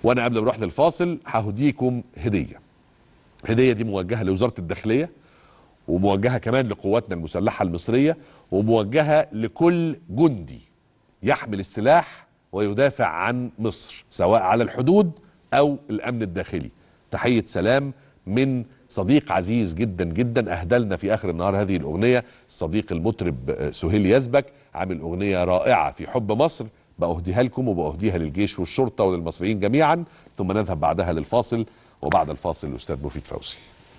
وانا قبل ما اروح للفاصل ههديكم هديه. الهديه دي موجهه لوزاره الداخليه، وموجهه كمان لقواتنا المسلحه المصريه، وموجهه لكل جندي يحمل السلاح ويدافع عن مصر سواء على الحدود او الامن الداخلي. تحيه سلام من صديق عزيز جدا جدا اهدى لنا في اخر النهار هذه الاغنيه، الصديق المطرب سهيل يزبك، عامل اغنيه رائعه في حب مصر، باهديها لكم وباهديها للجيش والشرطه وللمصريين جميعا. ثم نذهب بعدها للفاصل، وبعد الفاصل الاستاذ مفيد فوزي.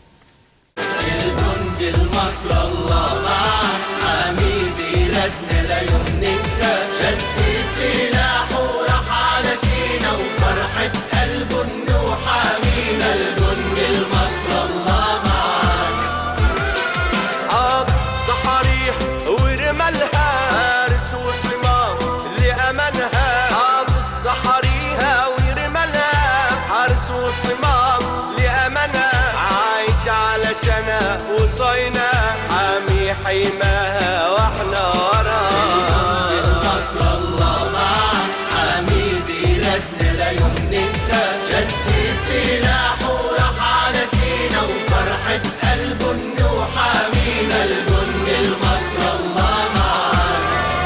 الجند المصر الله معاه، حامي بلادنا لا يوم ننسى، شد سلاحه وراح على سينا وفرحة قلبه انه حامينا. الجند المصر الله معاه، حافظ صحاريح ورمالها، حارس وصمام لأمانها، حافظ صحاريها ورمالها، حارس وصمام لأمانها، عايش علشانها وصاينا، حامي حيماها واحنا وراها. مصر الله معاه، حامي بلادنا لا يوم ننسى، شد سلاحه وراح على سينا وفرحة قلبه انه حامينا. الجند المصر الله معاه.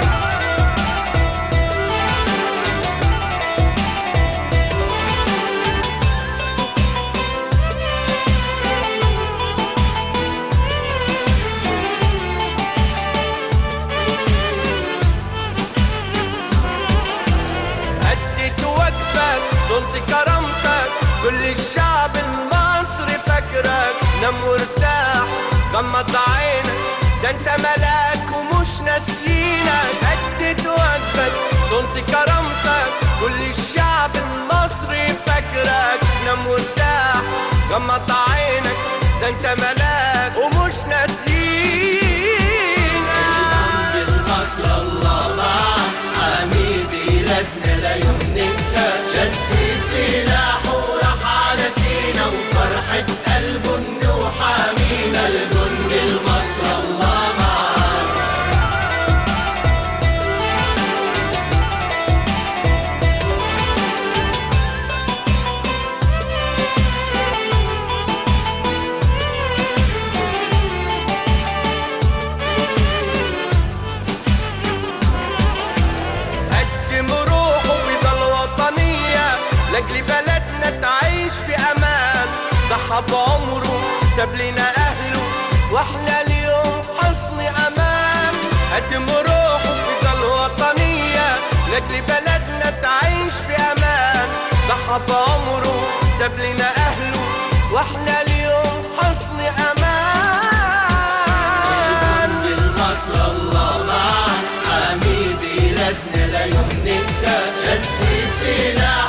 أديت واجبك صنت كرامتك، كل الشعب المصري فاكرك، نام وارتاح غمض عينك، ده انت ملاك ومش ناسيينك. أديت واجبك صنت كرامتك، كل الشعب المصري فاكرك، نام وارتاح غمض عينك، ده انت ملاك ومش ناسيينك. مصر الله معاه، حامي بلادنا لا يوم ننسى، شد سلاحه وراح على سينا وفرحة قلبه انه حامينا. الجند المصر الله معاه. قدم روحه في ضل وطنية لاجل بلدنا تعيش في امان، ضحى بعمره ساب لنا اهله واحنا اليوم حصن امان. قدم روحه في ضل وطنية لاجل بلدنا تعيش في امان، ضحى بعمره ساب لنا اهله واحنا اليوم حصن امان. مصر الله معاه، حامي بلادنا لا يوم ننسى، شد سلاح